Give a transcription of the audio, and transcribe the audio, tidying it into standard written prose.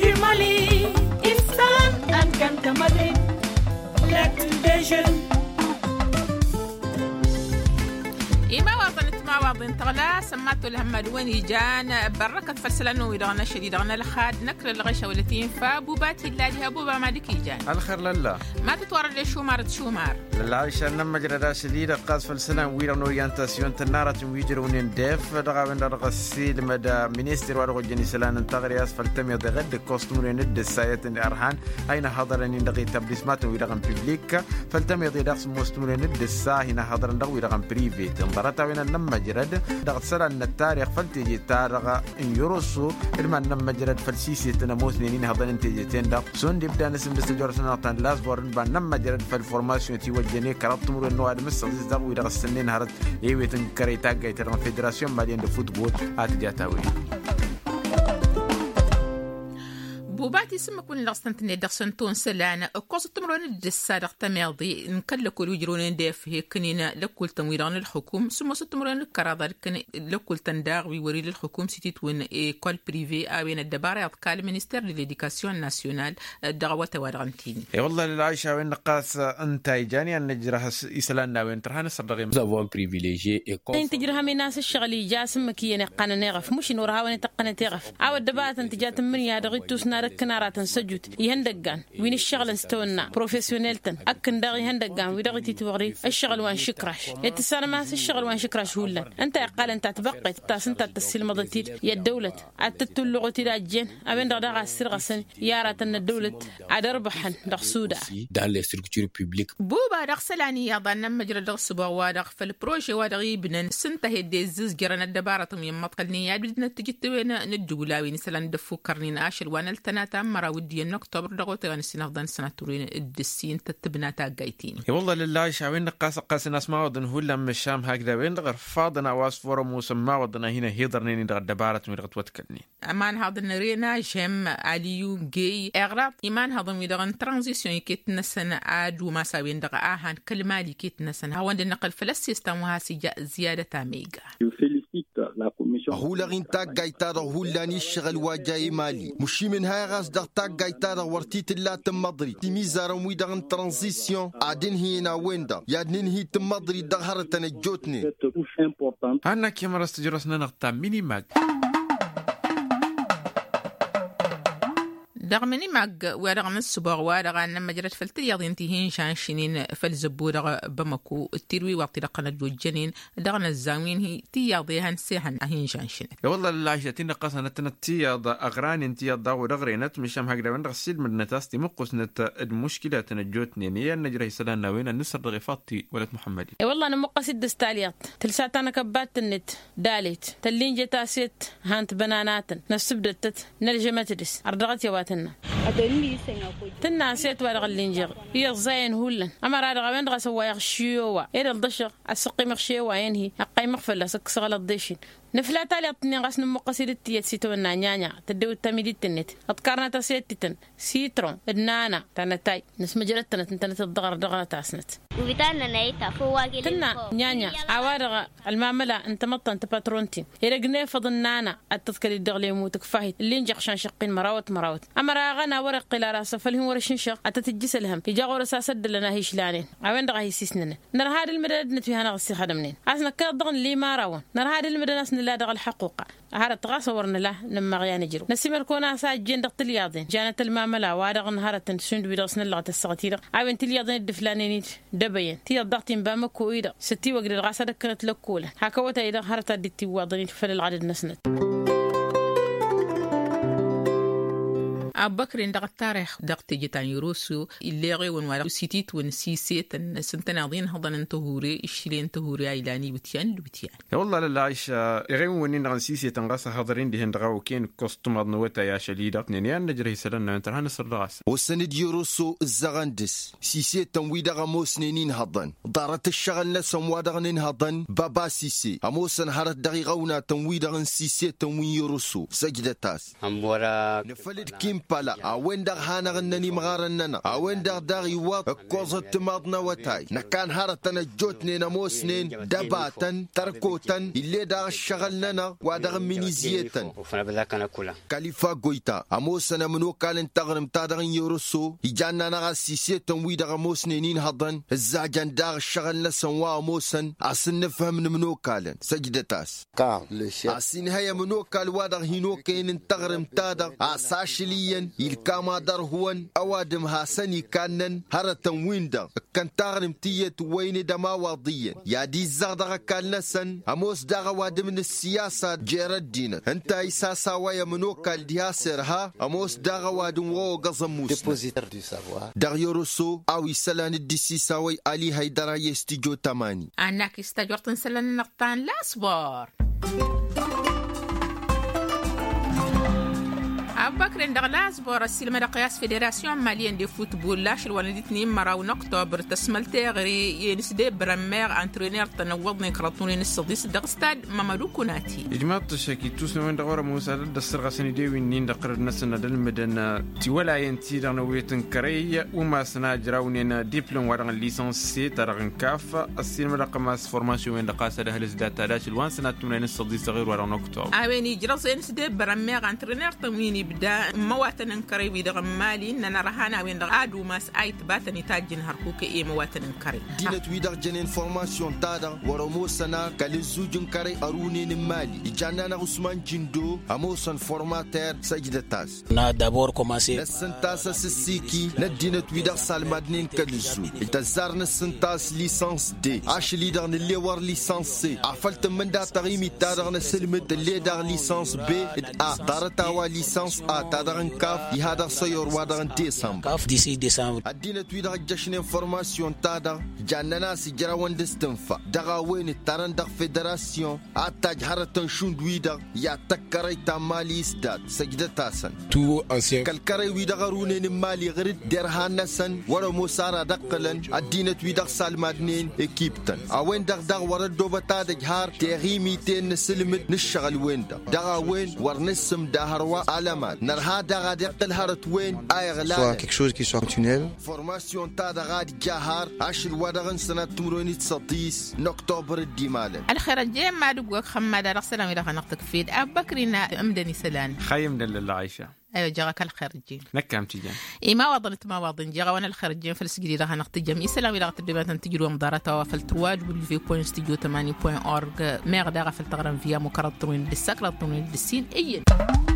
du Mali, Istan and Kantamade, l'acte des jeunes. إما وطنت ما وطن تغلا سماتو الهم دواني جان بركة فلسلانو ويدغنا شديدغنا لخاد نكر الغشة والتين فابوباتي اللادي هبوبا مالكي جان الخير لله ما تتورد لي شومار للعيشة لما جردا شديدة قاس فلسلان ويدغنا اورينتاسيون تنارة ويجرون ديف دغاوين درغسي لمدى مينيستر وارغو جني سلان انتغري اسفل تمي دغد كوستموري ند السايت ارهان اين حضرني دغي تبليسمات ويدغن بيبليك فالتمي دغس مستموري ند السا هنا حضرن دغ ويدغن بريفيت انضرتا وين لما جرد دغت سر ان التاريخ فلتيجي تارغ ان يرسو لما لما جرد فلسيسي تنموس نين هضن انتيجتين دغ سون ديبدا نسم دستجور سنتان لاس بورن بان لما جرد فالفورماسيون تي وجني كربت مر انه ادم السديس دغ ويدغ السنين هرت ايويتن كريتا جايتر فيدراسيون مالين دو فوتبول اتجاتاوي بوباتي سمكون لغستنتني دغسنتون سلانا قوس تمرون الدسارق تماضي نكلكو يجرون ديف هيكنينا لكل تمويران الحكوم ثم ستمرون الكرادة لكل تنداغ ويوري للحكوم سيتيت وين ايكول بريفي اوين الدبارة يطقال مينيستر للإديكاسيون ناسيونال دغوة وارغنتيني والله للعيشة وين نقاس انت جاني ان نجرها يسلانا وين ترهان صدقي زافون بريفيليجي انت تجرها من ناس الشغلي جاسم مكينه قنا نغف مش نورها وين تقنا تغف او الدبات انت جات من يا دغيتوسنا كنارات سجوت يهندقان وين الشغل استونا بروفيسيونيلتن اكن دغي يهندقان ويدغي توري الشغل وان شكراش يتسانا ما الشغل وان شكراش ولا انت قال انت تبقي تاس انت تسيل مضتير يا الدوله اتت اللغه لاجين ابن دغ سرغسن يارات ان الدوله ادربحن دغسودا دان لي ستركتور بوبليك بوبا دغسلاني يا ظن مجرى دغسبا وادغ في البروجي وادغي بنن سنته ديزز جرنا الدباره من مطقلني بدنا تجي وين ندولا وين سلان دفو كرنين اشر وانا التناتا مرا ودي ان اكتوبر دغوت غن سنفضن سناتورين الدسين تتبناتا جايتين والله لله شاوين قاس ناس ما ودن هو لما الشام هكذا وين دغر فاضنا واسفور مسمى ودنا هنا هيدرني دغ دباره من دغت وتكلني امان هذا نرينا جيم عليو جي اغرا ايمان هذا ميدغن ترانزيسيون كيت نسن اد وما ساوين دغ اهان كلمالي كيت نسن هو النقل في السيستم وهاسي زياده ميجا هو لغين تاق جايتار هو لاني الشغل واجاي مالي مشي من هاي غاز دغ تاق جايتار ورتيت لا تمضري تيميزار ويدغن ترانزيسيون عادين هينا ويندا يادنين هي تمضري دغهرتنا جوتني انا كيما راستجرسنا نقطع مينيماك دغمني ماغ ورغم السبوغ ورغم لما جرت فلترياض ينتهين شان شنين فالزبور بمكو التروي وطرقنا الجنين دغنا الزاوين هي تياضي هنسيهن هين شان شنين والله العيشتين قصنا تنتياض اغران انتياض ودغرينت مشام هكذا وين غسيل من نتاستي مقصنه المشكله تنجوتني ني نجري سلاننا وين نسر رغفاتي ولد محمدي والله انا مقصد دستاليات تلسات انا كبات النت داليت تلين جتاسيت هانت بنانات نفس بدت نرجمتدس ارضغت يوات تنا سيت ورغ اللينجر هي زين هولن اما راه غوين دغ سوا يغشيوا اذا الدشر السقي مخشيوا ينهي اقي مغفل سكسغل الدشين نفلا تالي اطني غاس نمقصيد التيت سيتونا نيانيا تدو التميدي التنت اذكرنا تسيتتن سيترون النانا تنتاي نسمه جرتنا تنت الضغر دغنا تاسنت وبتاعنا نايتا فواقي تنا نيانيا عوارغ المعمله انت مطن تباترونتي يرقني فضنانا التذكر الدغلي موتك فاهي اللي نجح شان شقين مراوت امر غنا ورق الى راس فالهم ورشنشق اتتجس لهم يجا ورسا سد لنا هيش لانين وين دغ هيسسنن نر هذا المدد نت فيها نغسي خدمنين اسنا كضغن لي ما راون نر هذا المدد لا دغ الحقوق هذا تغاصورنا له لما غيا نجرو نسمر كونا ساجين دغ تلياضين جانت المعمله وادغ نهار تنسند بيدرسن لغه السغتير عاون تلياضين الدفلانين دبين تي ضغطين بامكو ايدا ستي وقد الغاسه دكرت لكوله هكوتا ايدا هرتا دتي واضني في العدد نسنت أبكر إن دقت تاريخ دقت جتان يروسو اللي غيون ولا سيتيت ونسيسيت سنتناضين هذا ننتهوري إشلين تهوري عيلاني بتيان بتيان والله لا عايش غيون ونين نسيسيت تنقص هذرين دهن دغاو كين كوستوم نوتا يا شليدة نيان نجري سلنا انترهن السراس وسند يروسو الزغندس سيسيت تنويدا غموس نينين هضن دارت الشغل نسم وادغنين هضن بابا سيسي اموسن هرت دغيغونا تنويدا غن سيسيت تنوي يروسو سجدتاس امورا نفلت كيم بلا أوين دغ هانا غنني مغارننا أوين دغ داغي وات كوزة تماضنا وتاي نكان هارتنا جوتني نموسنين دباتا تركوتا اللي دغ الشغلنا ودغ مينيزيتا كاليفا قويتا أموسنا منو كالن تغرم تادغن يورسو يجانا نغا سيسيتن ويدغ موسنينين هضن الزعجان دغ الشغلنا سنوا موسن أصن نفهم منو كالن سجدتاس أصن هيا منو كال وادغ هينو كين تغرم تادغ أساشليا يلكاما درهوان أوادم هاسني كانن هرتن ويندغ كان تغرم تيت وين دما واضيا يا دي الزغدغ كالنسن أموس دغ وادم السياسة جيرد دينا انت إساسا ويا منو كال دياسرها أموس دغ وادم وو قزموس دغ يورسو أو يسلان الدسي ساوي علي هيدرا يستيجو تماني أنك استجورتن سلان نقطان لا صبر أبكر دغلاس بورسيل من قياس فيدراسيون ماليين دي فوتبول لاش الوالد 2 مراون أكتوبر تسمل تغري ينسدي برمير أنترينير تنوضني كراتوني نصديس دغستاد ممالو كوناتي إجماع تشكي توسن من دغورة موسى دستر غسني دي وينين دقر نسنا دلمدن تيولا ينتي دغنويتن كري وما سنا جراونين ديبلوم ورغن ليسانس سي ترغن كاف السيل من رقماس فورماسيون وين دقاسة دهلز داتا لاش الوان سنة تمنين نصديس غير ورغن أكتوبر أويني جرس ينسدي برمير أنترينير تمويني دا مواتن كري ويدغ مالي ننا رهانا وين دغ ادو ماس ايت باتني تاجن هركوك اي مواتن كري دينت ويدغ جن انفورماسيون تادا ورمو سنا كالزوجن كري ارونين مالي جانانا عثمان جندو اموسن فورماتير سجدتاس نا دابور كوماسي السنتاس السيكي ندينت ويدغ سالمادنين كالزو التزارن السنتاس ليسانس دي اش ليدر اللي ور ليسانس سي عفلت من دا تغيمي تادا نسلمت اللي دار ليسانس بي ا دارتاوا ليسانس تادرن كاف يهادر سيور وادرن ديسمبر كاف ديسي ديسمبر الدين تويدر جشن انفورماسيون تادر جاننا سجرا وندستنفا دغاوين الترن دغ فيدراسيون اتاج هرتن شوندويدر يا تكري تمالي استاد سجدتاسن تو انسيان كالكري ويدغرونين مالي غرد درهانسن ورا موسارا دقلن الدين تويدر سالمادنين اكيبتن اوين دغ ورا دوبتا دجهار تيغيمي تين سلمت نشغل وين دغاوين ورنسم دهروا علامات soit quelque chose qui soit tunnel. Formation تادغاد جهار عشر ودغن سنة تمروني تصديس نكتوبر الدمال الخير الجيم ما دقوك خمّا دار السلام إلى نقطك فيد أبكرنا أمدني سلان خيم لله عايشة أيوة جاك الخير الجيم نكام تيجان ما وضنت ما وضن جا وانا الخير الجيم فلسجري لها نقطة جميع سلام إلى تدريبات تجروا مدارتها وفلتواج والفي.studio 8.org ما غدا غفل تغرم فيها مكرر طوين بالسكرة طوين بالسين أي